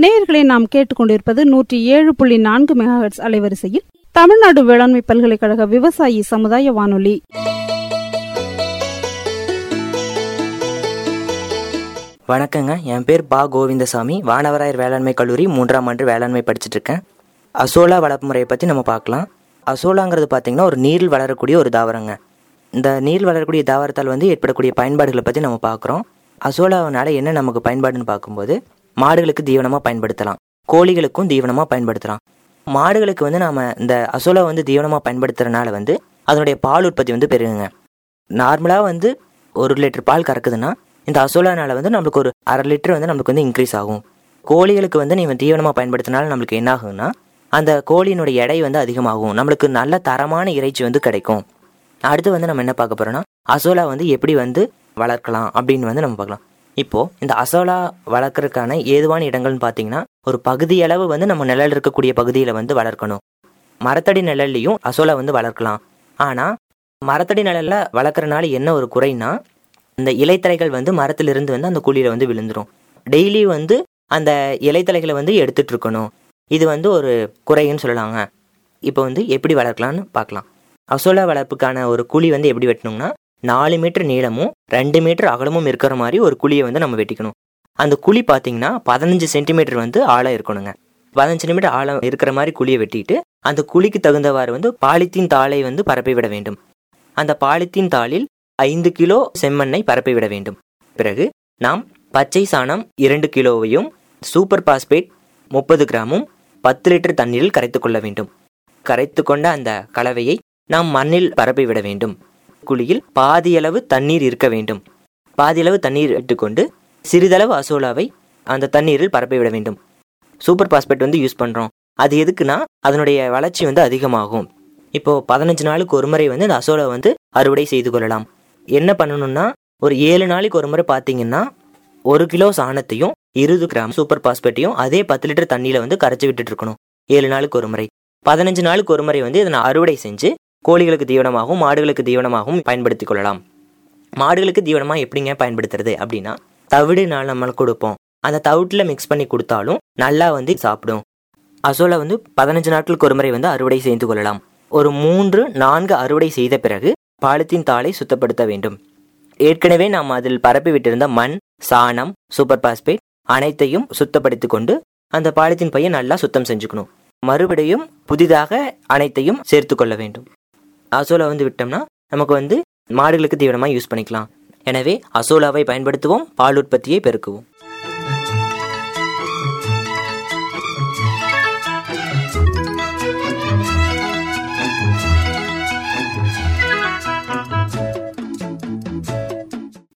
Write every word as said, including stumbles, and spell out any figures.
நேயர்களை நாம் கேட்டுக்கொண்டிருப்பது நூற்றி ஏழு புள்ளி நான்கு மெகாஹெர்ட்ஸ் அலைவரிசையில் தமிழ்நாடு வேளாண்மை பல்கலைக்கழக விவசாயி சமுதாய வானொலி. வணக்கங்க, என் பேர் பா கோவிந்தசாமி. வானவராயர் வேளாண்மை கல்லூரி மூன்றாம் ஆண்டு வேளாண்மை படிச்சுட்டு இருக்கேன். அசோலா வளர்ப்பு முறையை பற்றி நம்ம பார்க்கலாம். அசோலாங்கிறது பார்த்திங்கன்னா ஒரு நீரில் வளரக்கூடிய ஒரு தாவரங்க. இந்த நீரில் வளரக்கூடிய தாவரத்தால் வந்து ஏற்படக்கூடிய பயன்பாடுகளை பற்றி நம்ம பார்க்குறோம். அசோலாவினால என்ன நமக்கு பயன்பாடுன்னு பார்க்கும்போது, மாடுகளுக்கு தீவனமாக பயன்படுத்தலாம், கோழிகளுக்கும் தீவனமாக பயன்படுத்தலாம். மாடுகளுக்கு வந்து நாம் இந்த அசோலா வந்து தீவனமாக பயன்படுத்துறதுனால வந்து அதனுடைய பால் உற்பத்தி வந்து பெருகுங்க. நார்மலாக வந்து ஒரு லிட்டர் பால் கறக்குதுன்னா இந்த அசோலானால வந்து நம்மளுக்கு ஒரு அரை லிட்டர் வந்து நம்மளுக்கு வந்து இன்க்ரீஸ் ஆகும். கோழிகளுக்கு வந்து நீங்கள் தீவனமாக பயன்படுத்தினால நம்மளுக்கு என்ன ஆகும்னா அந்த கோழியினுடைய எடை வந்து அதிகமாகும், நம்மளுக்கு நல்ல தரமான இறைச்சி வந்து கிடைக்கும். அடுத்து வந்து நம்ம என்ன பார்க்க போகிறோம்னா அசோலா வந்து எப்படி வந்து வளர்க்கலாம் அப்படின்னு வந்து நம்ம பார்க்கலாம். இப்போது இந்த அசோலா வளர்க்குறதுக்கான ஏதுவான இடங்கள்னு பார்த்தீங்கன்னா ஒரு பகுதியளவு வந்து நம்ம நிழல் இருக்கக்கூடிய பகுதியில் வந்து வளர்க்கணும். மரத்தடி நிழல்லையும் அசோலா வந்து வளர்க்கலாம். ஆனால் மரத்தடி நிழலில் வளர்க்குறனால என்ன ஒரு குறைனா இந்த இலைத்தலைகள் வந்து மரத்திலிருந்து வந்து அந்த குழியில் வந்து விழுந்துடும். டெய்லி வந்து அந்த இலைத்தலைகளை வந்து எடுத்துகிட்டு இருக்கணும். இது வந்து ஒரு குறைன்னு சொல்லலாங்க. இப்போ வந்து எப்படி வளர்க்கலான்னு பார்க்கலாம். அசோலா வளர்ப்புக்கான ஒரு குழி வந்து எப்படி வெட்டணும்னா நாலு மீட்டர் நீளமும் ரெண்டு மீட்டர் அகலமும் இருக்கிற மாதிரி ஒரு குழியை வந்து நம்ம வெட்டிக்கணும். அந்த குழி பார்த்தீங்கன்னா பதினஞ்சு சென்டிமீட்டர் வந்து ஆழம் இருக்கணுங்க. பதினஞ்சு சென்டிமீட்டர் ஆழம் இருக்கிற மாதிரி குழியை வெட்டிட்டு அந்த குழிக்கு தகுந்தவாறு வந்து பாலித்தீன் தாளை வந்து பரப்பி விட வேண்டும். அந்த பாலித்தீன் தாளில் ஐந்து கிலோ செம்மண்ணை பரப்பி விட வேண்டும். பிறகு நாம் பச்சை சாணம் இரண்டு கிலோவையும் சூப்பர் பாஸ்பேட் முப்பது கிராமும் பத்து லிட்டர் தண்ணீரில் கரைத்து கொள்ள வேண்டும். கரைத்து கொண்ட அந்த கலவையை நாம் மண்ணில் பரப்பி விட வேண்டும். குழியில் பாதியளவு தண்ணீர் இருக்க வேண்டும். பாதியளவு தண்ணீர் இட்டுக்கொண்டு சிறிதளவு அசோலாவை அந்த தண்ணீரில் பரப்பி விட வேண்டும். சூப்பர் பாஸ்பேட் வந்து யூஸ் பண்ணுறோம். அது எதுக்குன்னா அதனுடைய வளர்ச்சி வந்து அதிகமாகும். இப்போது பதினஞ்சு நாளுக்கு ஒரு முறை வந்து இந்த அசோலா வந்து அறுவடை செய்து கொள்ளலாம். என்ன பண்ணணும்னா ஒரு ஏழு நாளைக்கு ஒரு முறை பார்த்தீங்கன்னா ஒரு கிலோ சாணத்தையும் இருபது கிராம் சூப்பர் பாஸ்பேட்டையும் அதே பத்து லிட்டர் தண்ணியில் வந்து கரைச்சி விட்டுட்டு இருக்கணும். ஏழு நாளுக்கு ஒரு முறை. பதினஞ்சு நாளுக்கு ஒரு முறை வந்து இதனை அறுவடை செஞ்சு கோழிகளுக்கு தீவனமாகவும் மாடுகளுக்கு தீவனமாகவும் பயன்படுத்தி கொள்ளலாம். மாடுகளுக்கு தீவனமாக எப்படிங்க பயன்படுத்துறது அப்படின்னா தவிடு நாள் நம்ம கொடுப்போம். அந்த தவிட்டில் மிக்ஸ் பண்ணி கொடுத்தாலும் நல்லா வந்து சாப்பிடும். அசோலா வந்து பதினஞ்சு நாட்களுக்கு ஒரு முறை வந்து அறுவடை செய்து கொள்ளலாம். ஒரு மூன்று நான்கு அறுவடை செய்த பிறகு பாலித்தீன் தாளை சுத்தப்படுத்த வேண்டும். ஏற்கனவே நாம் அதில் பரப்பி விட்டிருந்த மண், சாணம், சூப்பர் பாஸ்பேட் அனைத்தையும் சுத்தப்படுத்தி கொண்டு அந்த பாலித்தீன் பையை நல்லா சுத்தம் செஞ்சுக்கணும். மறுபடியும் புதிதாக அனைத்தையும் சேர்த்து கொள்ள வேண்டும். அசோலா வந்து விட்டோம்னா நமக்கு வந்து மாடுகளுக்கு தீவனமாக யூஸ் பண்ணிக்கலாம். எனவே அசோலாவை பயன்படுத்துவோம், பால் உற்பத்தியை பெருக்குவோம்.